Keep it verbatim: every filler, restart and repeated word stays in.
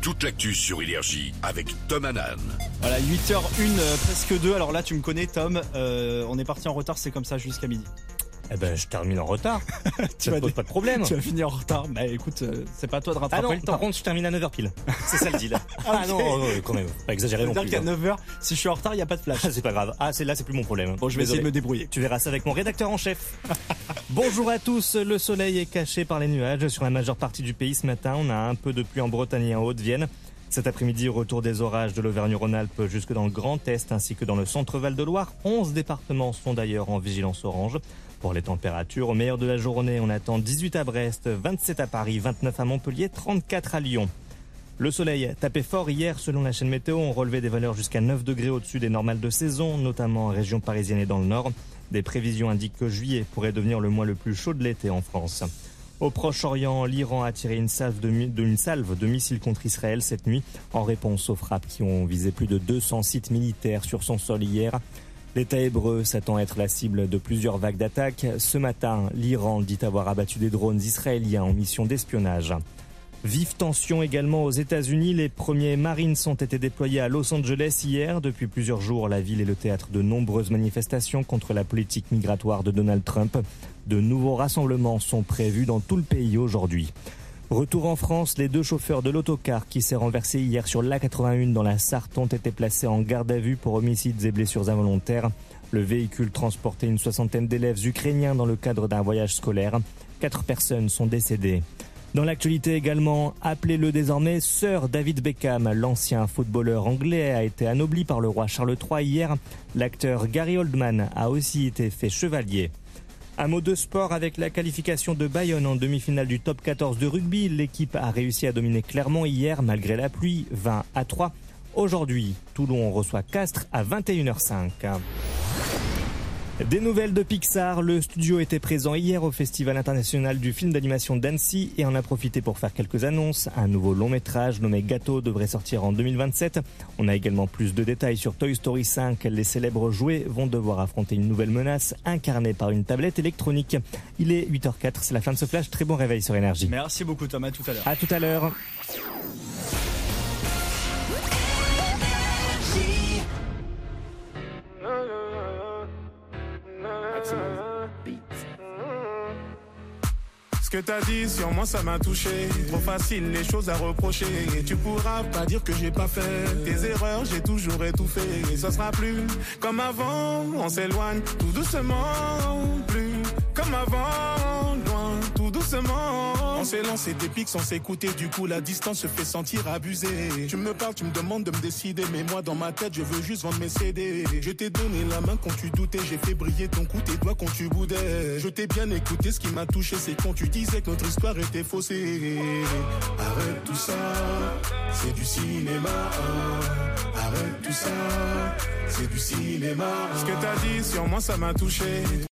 toute l'actu sur Énergie avec Tom Hanan. Voilà, huit heures une, euh, presque deux. Alors là, tu me connais, Tom. Euh, on est parti en retard, c'est comme ça jusqu'à midi. Eh ben, je termine en retard. Tu Ça vas te pose dé- pas de problème. Tu vas finir en retard. Bah écoute, euh, c'est pas à toi de Ah rattraper non, le temps. par contre, je termine à neuf heures pile. C'est ça le deal. Ah, Ah non, ok. euh, quand même, pas exagéré non C'est-à-dire plus. qu'à hein. neuf heures, si je suis en retard, il n'y a pas de flash. Ah, c'est pas grave. Ah, c'est là, c'est plus mon problème. Bon, je vais essayer de me Désolé. débrouiller. Tu verras ça avec mon rédacteur en chef. Bonjour à tous. Le soleil est caché par les nuages sur la majeure partie du pays ce matin. On a un peu de pluie en Bretagne et en Haute-Vienne. Cet après-midi, retour des orages de l'Auvergne-Rhône-Alpes jusque dans le Grand Est ainsi que dans le centre Val-de-Loire. onze départements sont d'ailleurs en vigilance orange. Pour les températures, au meilleur de la journée, on attend dix-huit à Brest, vingt-sept à Paris, vingt-neuf à Montpellier, trente-quatre à Lyon. Le soleil tapait fort hier selon la chaîne météo. On relevait des valeurs jusqu'à neuf degrés au-dessus des normales de saison, notamment en région parisienne et dans le nord. Des prévisions indiquent que juillet pourrait devenir le mois le plus chaud de l'été en France. Au Proche-Orient, l'Iran a tiré une salve de, mi- de- une salve de missiles contre Israël cette nuit en réponse aux frappes qui ont visé plus de deux cents sites militaires sur son sol hier. L'État hébreu s'attend à être la cible de plusieurs vagues d'attaques. Ce matin, l'Iran dit avoir abattu des drones israéliens en mission d'espionnage. Vive tension également aux États-Unis. Les premiers Marines ont été déployés à Los Angeles hier. Depuis plusieurs jours, la ville est le théâtre de nombreuses manifestations contre la politique migratoire de Donald Trump. De nouveaux rassemblements sont prévus dans tout le pays aujourd'hui. Retour en France, les deux chauffeurs de l'autocar qui s'est renversé hier sur l'A quatre-vingt-un dans la Sarthe ont été placés en garde à vue pour homicides et blessures involontaires. Le véhicule transportait une soixantaine d'élèves ukrainiens dans le cadre d'un voyage scolaire. Quatre personnes sont décédées. Dans l'actualité également, appelez-le désormais Sir David Beckham, l'ancien footballeur anglais a été anobli par le roi Charles trois hier. L'acteur Gary Oldman a aussi été fait chevalier. Un mot de sport avec la qualification de Bayonne en demi-finale du top quatorze de rugby. L'équipe a réussi à dominer Clermont hier malgré la pluie, vingt à trois. Aujourd'hui, Toulon reçoit Castres à vingt et une heures cinq. Des nouvelles de Pixar. Le studio était présent hier au Festival international du film d'animation d'Annecy et en a profité pour faire quelques annonces. Un nouveau long métrage nommé Gâteau devrait sortir en deux mille vingt-sept. On a également plus de détails sur Toy Story cinq. Les célèbres jouets vont devoir affronter une nouvelle menace incarnée par une tablette électronique. Il est huit heures quatre, c'est la fin de ce flash. Très bon réveil sur Énergie. Merci beaucoup, Tom. À tout à l'heure. À tout à l'heure. Ce que t'as dit sur moi ça m'a touché. Trop facile les choses à reprocher. Et tu pourras pas dire que j'ai pas fait tes erreurs, j'ai toujours étouffé. Et ça sera plus comme avant. On s'éloigne tout doucement. Plus comme avant. Loin tout doucement. On s'est lancé des pics sans s'écouter. Du coup la distance se fait sentir abusée. Tu me parles, tu me demandes de me décider. Mais moi dans ma tête je veux juste vendre mes C D. Je t'ai donné la main quand tu doutais. J'ai fait briller ton cou, tes doigts quand tu boudais. Je t'ai bien écouté, ce qui m'a touché c'est quand tu disais que notre histoire était faussée. Arrête tout ça, c'est du cinéma. Arrête tout ça, c'est du cinéma. Ce que t'as dit sur moi ça m'a touché.